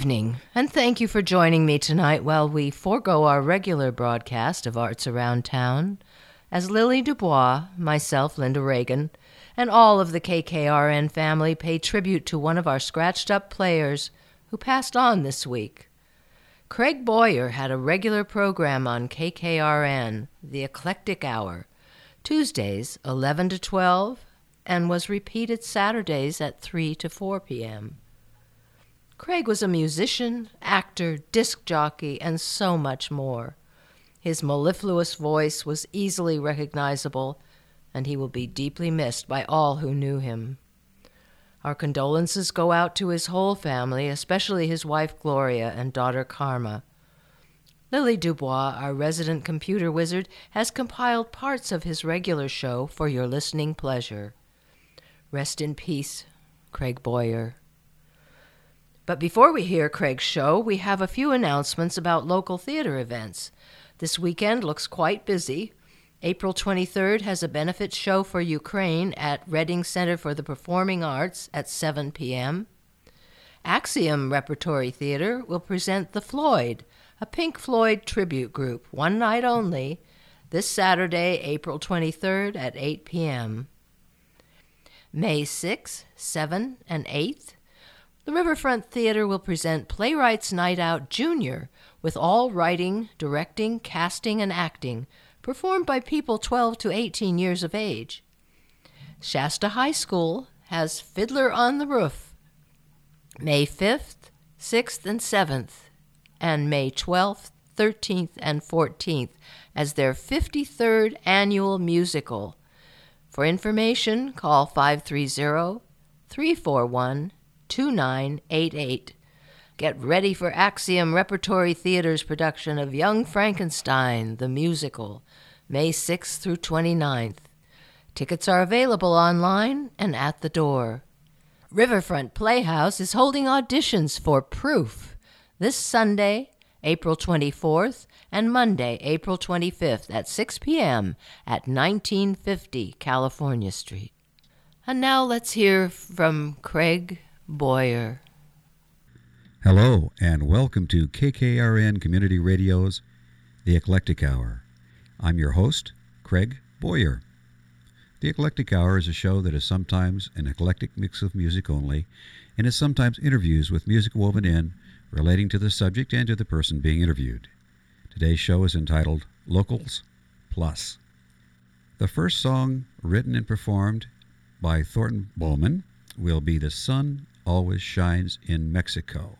evening, and thank you for joining me tonight while we forego our regular broadcast of Arts Around Town, as Lily Dubois, myself, Linda Reagan, and all of the KKRN family pay tribute to one of our scratched-up players who passed on this week. Craig Boyer had a regular program on KKRN, The Eclectic Hour, Tuesdays 11 to 12, and was repeated Saturdays at 3 to 4 p.m. Craig was a musician, actor, disc jockey, and so much more. His mellifluous voice was easily recognizable, and he will be deeply missed by all who knew him. Our condolences go out to his whole family, especially his wife Gloria and daughter Karma. Lily Dubois, our resident computer wizard, has compiled parts of his regular show for your listening pleasure. Rest in peace, Craig Boyer. But before we hear Craig's show, we have a few announcements about local theater events. This weekend looks quite busy. April 23rd has a benefit show for Ukraine at Reading Center for the Performing Arts at 7 p.m. Axiom Repertory Theater will present The Floyd, a Pink Floyd tribute group, one night only, this Saturday, April 23rd at 8 p.m. May 6th, 7th, and 8th, the Riverfront Theater will present Playwrights Night Out Junior with all writing, directing, casting, and acting, performed by people 12 to 18 years of age. Shasta High School has Fiddler on the Roof, May 5th, 6th, and 7th, and May 12th, 13th, and 14th as their 53rd annual musical. For information, call 530-341-2988. Get ready for Axiom Repertory Theater's production of Young Frankenstein, the musical, May 6th through 29th. Tickets are available online and at the door. Riverfront Playhouse is holding auditions for Proof this Sunday, April 24th, and Monday, April 25th at 6 p.m. at 1950 California Street. And now let's hear from Craig Boyer. Hello, and welcome to KKRN Community Radio's The Eclectic Hour. I'm your host, Craig Boyer. The Eclectic Hour is a show that is sometimes an eclectic mix of music only, and is sometimes interviews with music woven in, relating to the subject and to the person being interviewed. Today's show is entitled Locals Plus. The first song written and performed by Thornton Bowman will be The Sun Always Shines in Mexico.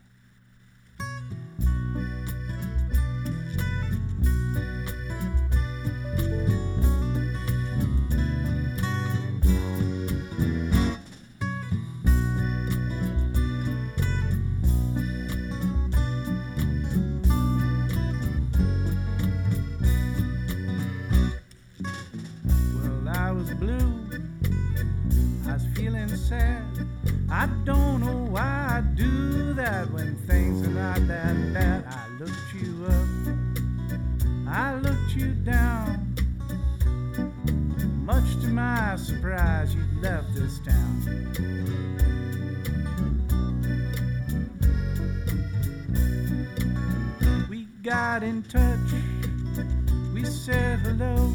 I don't know why I do that when things are not that bad. I looked you up, I looked you down. Much to my surprise, you left this town. We got in touch, we said hello.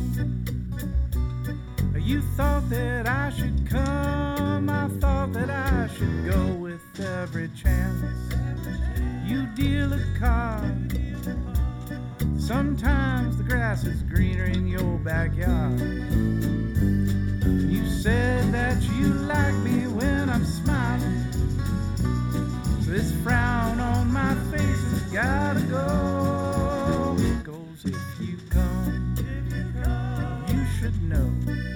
You thought that I should come, I thought that I should go with every chance. You deal a card. Sometimes the grass is greener in your backyard. You said that you like me when I'm smiling, so this frown on my face has gotta go. Because if you come, you should know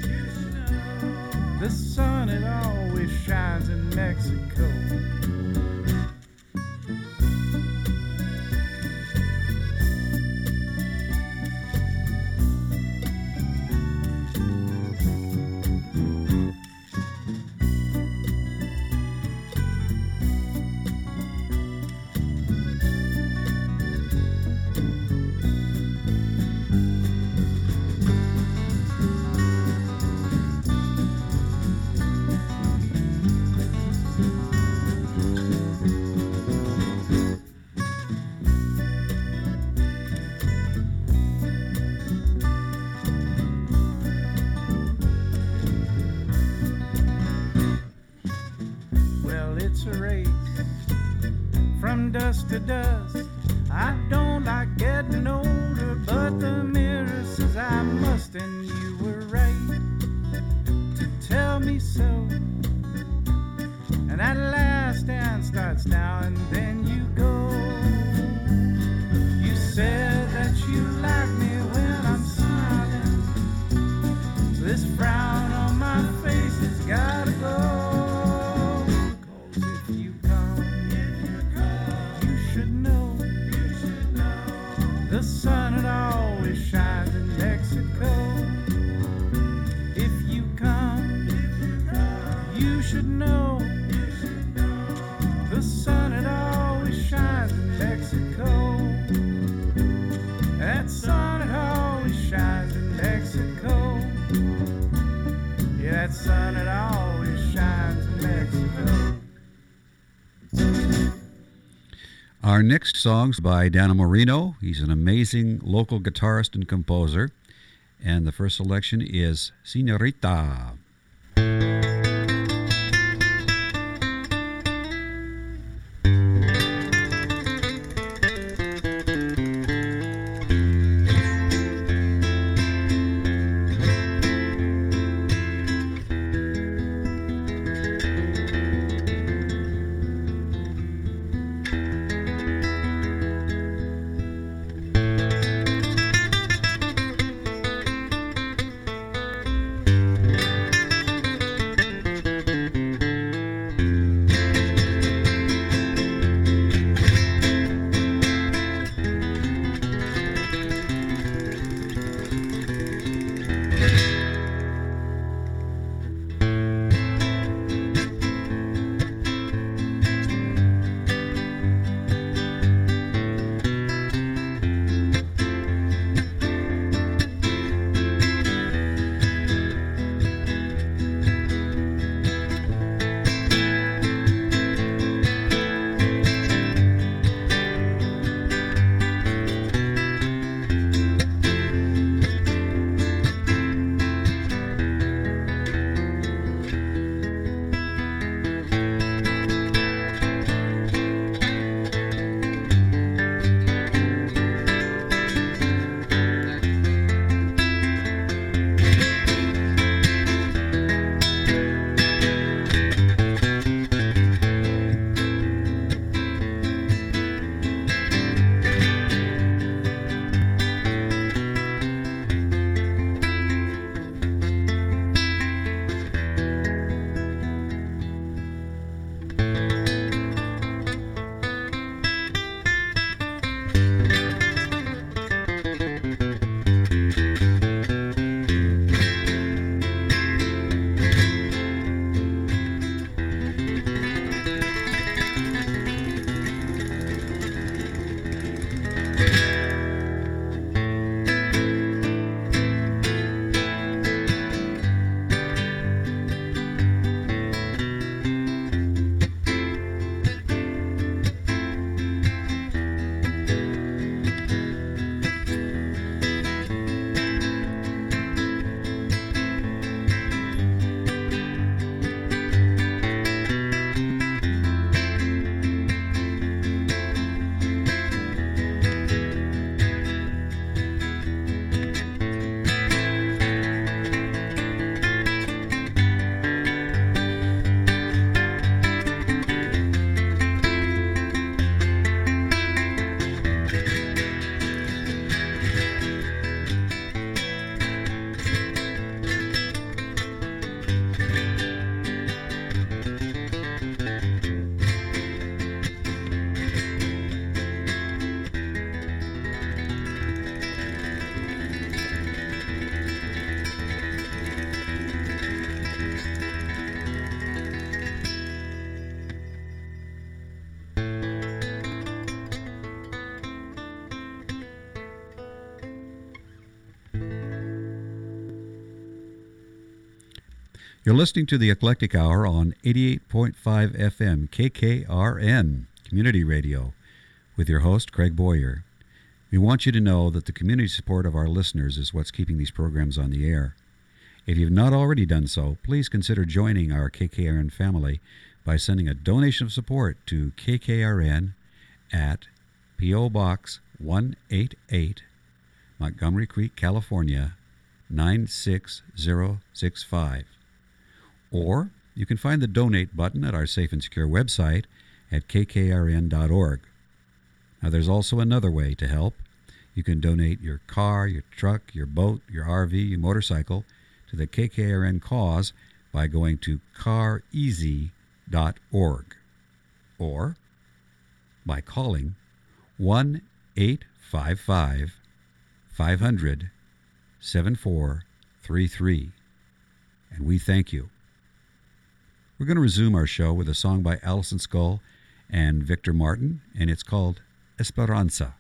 the sun, it always shines in Mexico. dust to dust. I don't like getting older, but the mirror says I must, and you were right to tell me so. And that last dance starts now, and then you go. You said that you like me when I'm smiling. This frown on my face has gotta go. 'Cause if you come, you should know. The sun it always shines in Mexico. If you come, you should know. The sun it always shines in Mexico. That sun it always shines in Mexico. Yeah, that sun it always shines in Mexico. Our next song's by Dano Marino. He's an amazing local guitarist and composer. And the first selection is Señorita. You're listening to the Eclectic Hour on 88.5 FM KKRN Community Radio with your host, Craig Boyer. We want you to know that the community support of our listeners is what's keeping these programs on the air. If you've not already done so, please consider joining our KKRN family by sending a donation of support to KKRN at P.O. Box 188, Montgomery Creek, California, 96065. Or you can find the donate button at our Safe and Secure website at kkrn.org. Now, there's also another way to help. You can donate your car, your truck, your boat, your RV, your motorcycle to the KKRN cause by going to careasy.org or by calling 1-855-500-7433. And we thank you. We're going to resume our show with a song by Alison Skull and Victor Martin, and it's called Esperanza.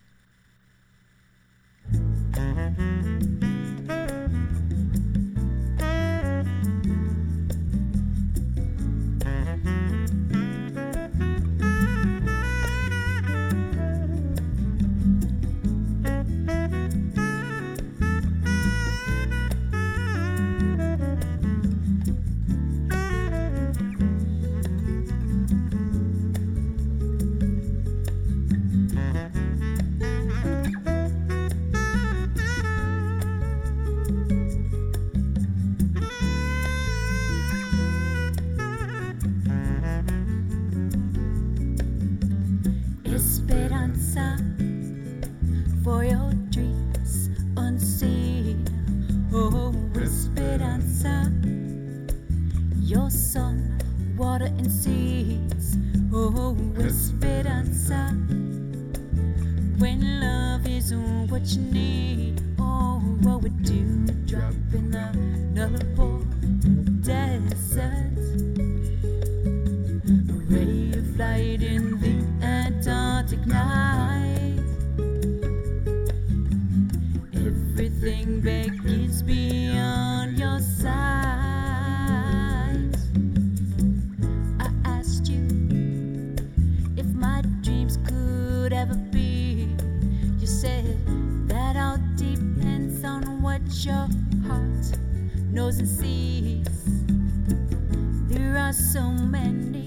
Esperanza for your dreams unseen. Oh, Esperanza, your sun, water and seeds. Oh, Esperanza, when love is what you need. Oh, what would you drop in the Nullarbor desert? A ray of light in the Antarctic night. Everything begins beyond your sight. I asked you if my dreams could ever be. You said that all depends on what your heart knows and sees. There are so many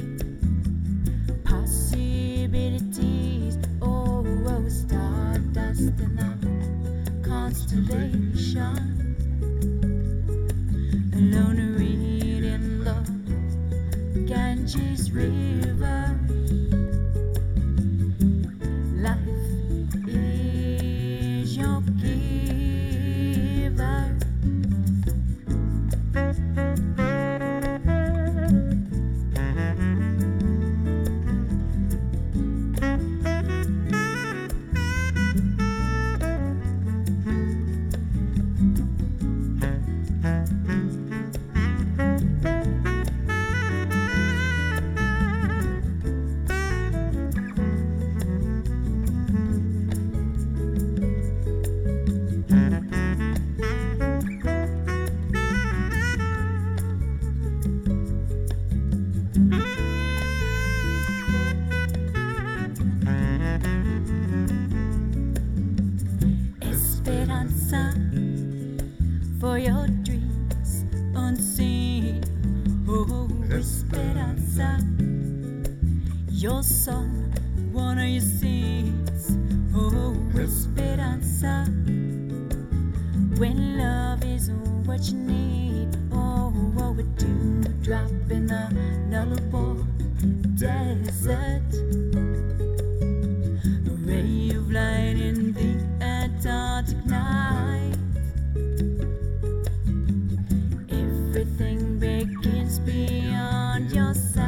possibilities. Oh, stardust in a constellation, alone reading love, Ganges River. Life is your giver. Esperanza for your dreams unseen. Oh, Esperanza, your sun, one of your seeds. Oh, Esperanza, when love is what you need. Oh, what would you drop in the Nullarbor desert? A ray of light in the Antarctic night. Everything begins beyond your sight.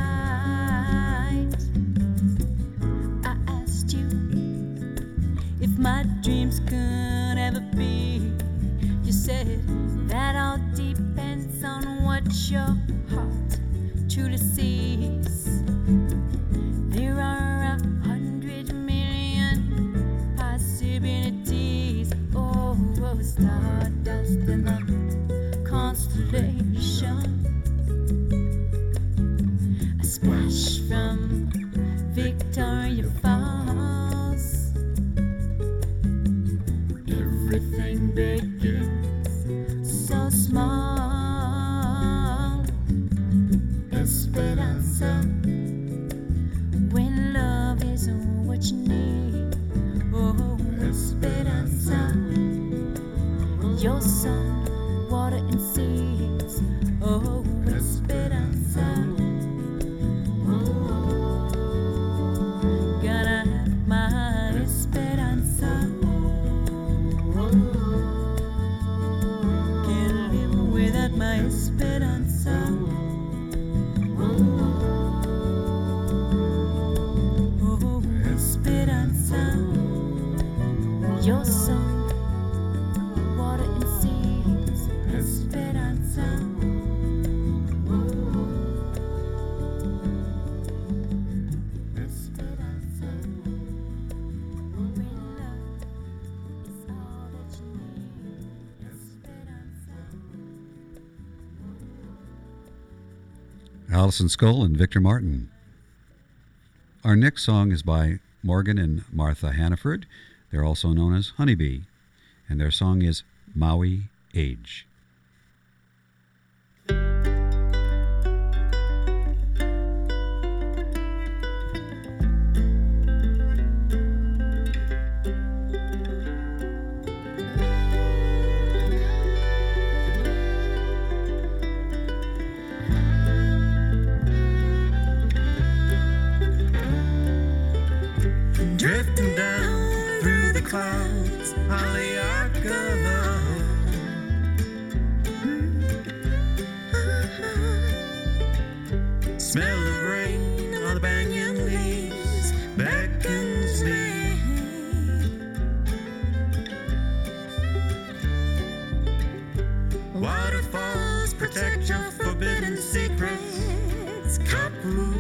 I asked you if my dreams could ever be. You said that all depends on what your heart truly sees. There are 100 million possibilities. Oh, stardust in the constellation. A splash from Victoria Falls. Everything begins so small. Esperanza, when love is what Your sun, water and seas. Oh, Esperanza. Gotta have my Esperanza. Can't live without my Esperanza. Oh, Esperanza. Your sun, water and seas. Esperanza. Esperanza. Real love is all that you need. Esperanza. Alison Skull and Victor Martin. Our next song is by Morgan and Martha Hannaford. They're also known as Honeybee, and their song is Maui Age. Drifting down through the clouds, Haleakala. Smell of rain on the banyan leaves beckons me. Waterfalls protect your forbidden secrets, Kapu.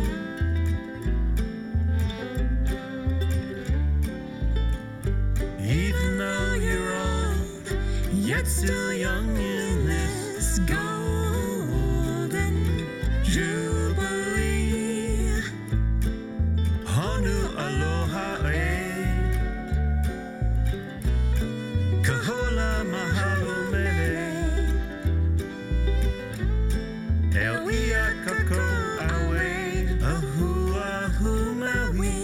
Even though you're old, yet still young in this golden jubilee. Honu aloha e, kahola mahalo mele, el ia kako awe, ahu ahu maui.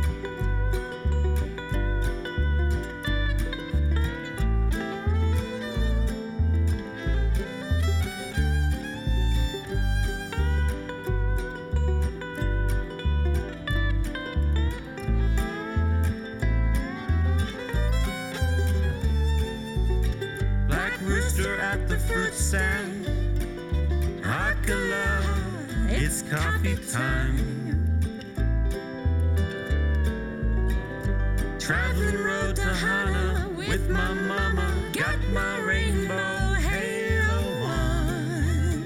Black rooster at the fruit stand, Akala, it's coffee time. Traveling road to Hana with my mama, got my rainbow halo on.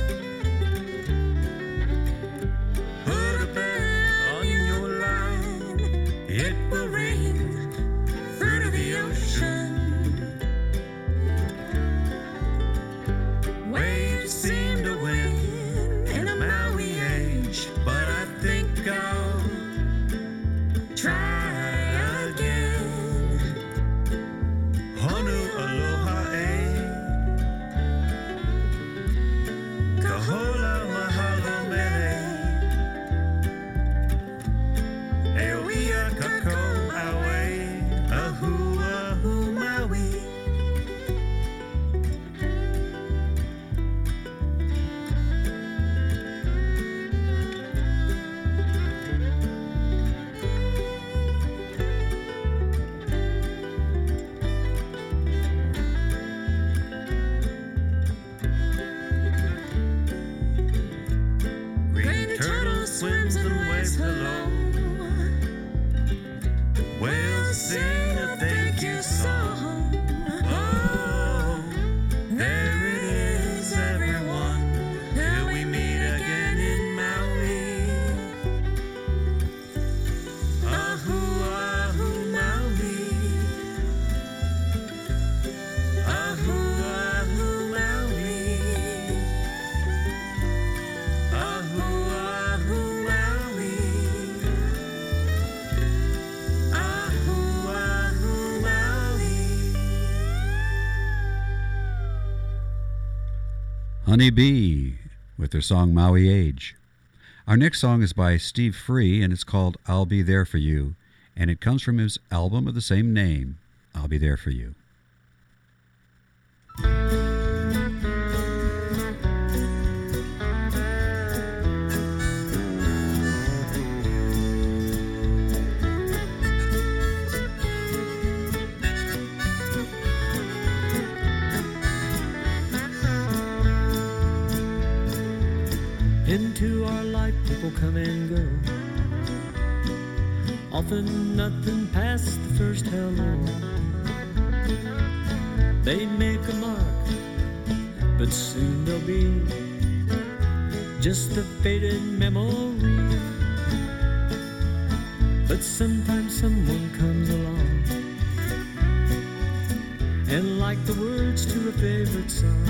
Put a bell on your line, it will rain, fruit of the ocean. Waves seem to win in a Maui age, but I think I'll try again. Honu aloha e, kahola mahalo mele, e oia kako awe, ahu ahu maui. Green turtle swims in waves below. Whales sing a thank you song. Oh, there it is, everyone, till we meet again in Maui. Ahu ahu Maui. Ahu ahu Maui. Ahu ahu Maui. Ahu ahu Maui. Honeybee with their song Maui Age. Our next song is by Steve Free, and it's called I'll Be There For You, and it comes from his album of the same name, I'll Be There For You. Into our life people come and go, often nothing past the first hello. They make a mark, but soon they'll be just a faded memory. But sometimes someone comes along, and like the words to a favorite song,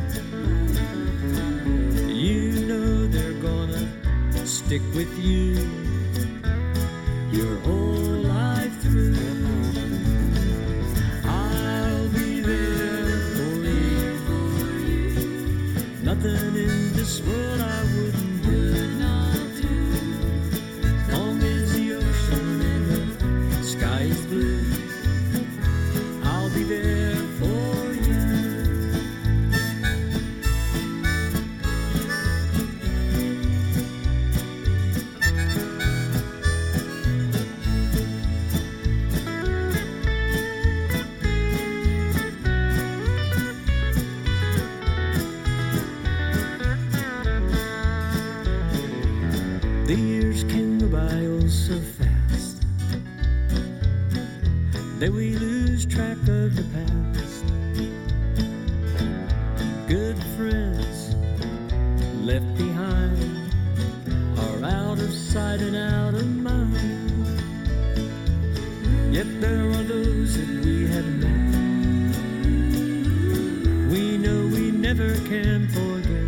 you know they're gonna stick with you your whole life through. I'll be there for you. Nothing in this world I wouldn't do. Long as the ocean and the sky is blue, I'll be there for you. The years can go by oh so fast that we lose track of the past. Good friends left behind are out of sight and out of mind. Yet there are those that we have met, we know we never can forget.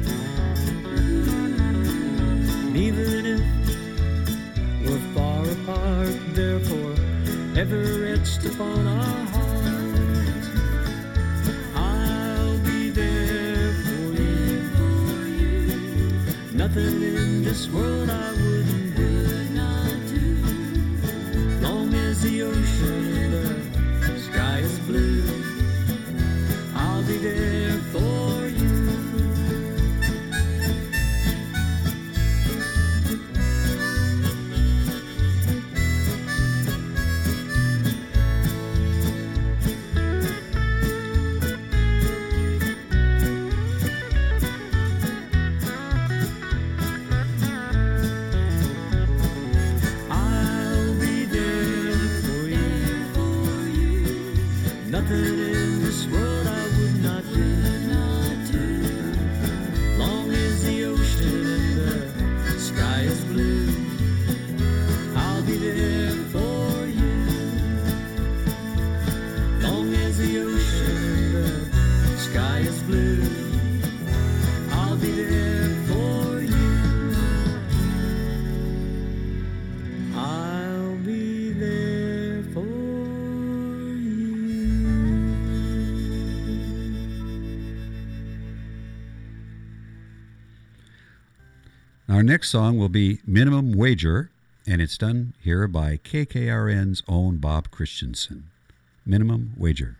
Even if we're far apart, therefore ever etched upon our hearts, I'll be there for you. Nothing in this world I wouldn't do. Long as the ocean and the sky is blue, I'll be there for you. Nothing in this world I would not do. Long as the ocean and the sky is blue, I'll be there for you. Long as the ocean and the sky is blue, I'll be there for you. I'll be there for you. Our next song will be Minimum Wager, and it's done here by KKRN's own Bob Christensen. Minimum Wager.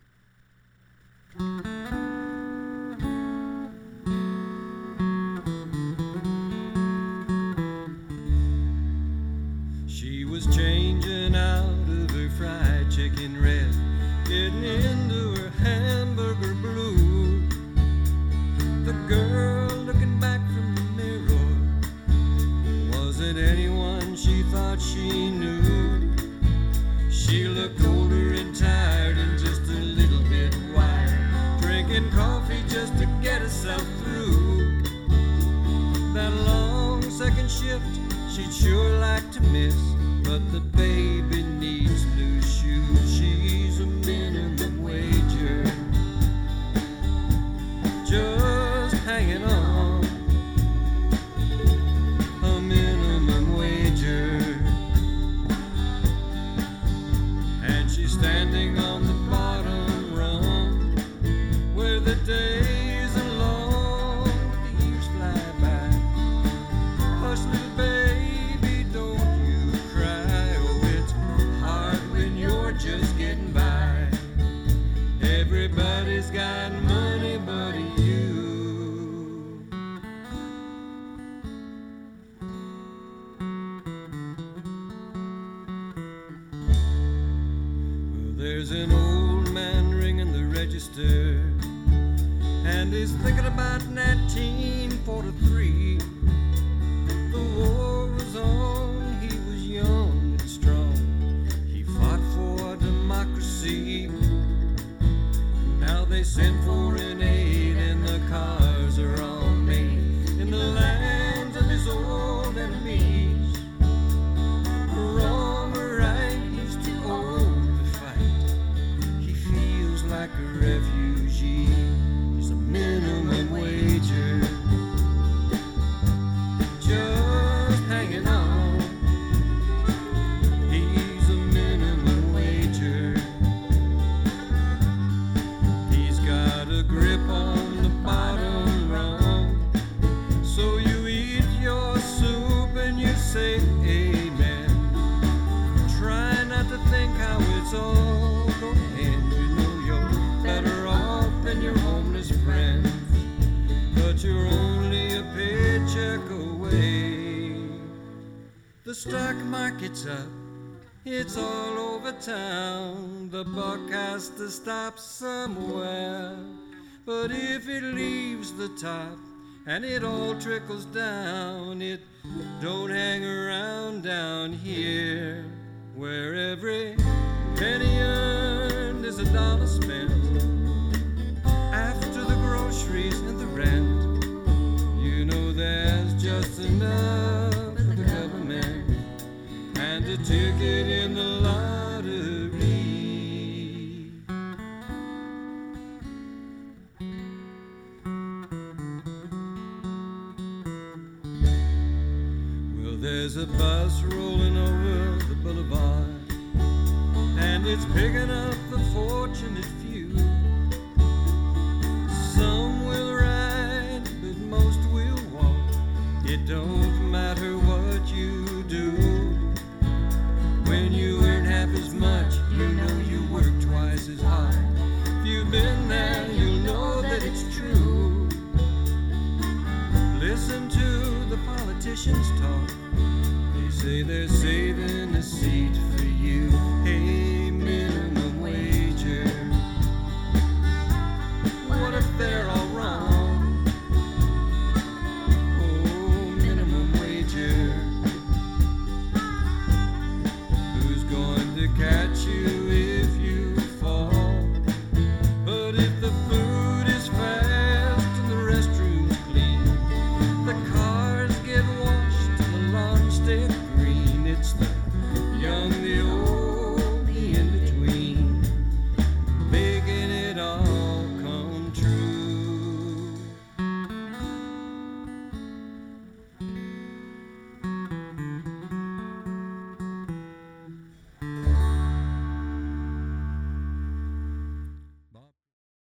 She was changing out of her fried chicken red, getting into her hamburger blue. The girl looking back from the mirror wasn't anyone she thought she knew. She looked older and tired and just a little bit wild, drinking coffee just to get herself through that long second shift she'd sure like to miss. But the baby needs new shoes. She's a minimum wager, just hanging on. A minimum wager, and she's standing on the bottom rung, where the days are long, the years fly by. Hush, little baby, don't you cry. Oh, it's hard when you're just getting by. Everybody's got money but you. Well, there's an old man ringing the register, and he's thinking about 1943. they sent for an aid, and the cars are all made in the lands of his old enemies. Wrong or right, he's too old to fight. He feels like a refugee. He's a minimum wager, just hanging on. He's a minimum wager. He's got a grip on the bottom rung. So you eat your soup and you say amen. Try not to think how it's all going. You know you're better off than your homeless friends, but you're only a paycheck away. The stock market's up, it's all over town. The buck has to stop somewhere. But if it leaves the top and it all trickles down, it don't hang around down here, where every penny earned is $1 spent. After the groceries and the rent, you know there's just enough for the government and a ticket in the lottery. Well, there's a bus rolling over the boulevard, and it's picking up the fortunate few. Some will ride, but most will walk. It don't matter what you do. When you earn half as much, you know you work twice as hard. If you've been there, you'll know that it's true. Listen to the politicians talk. They say they're saving a seat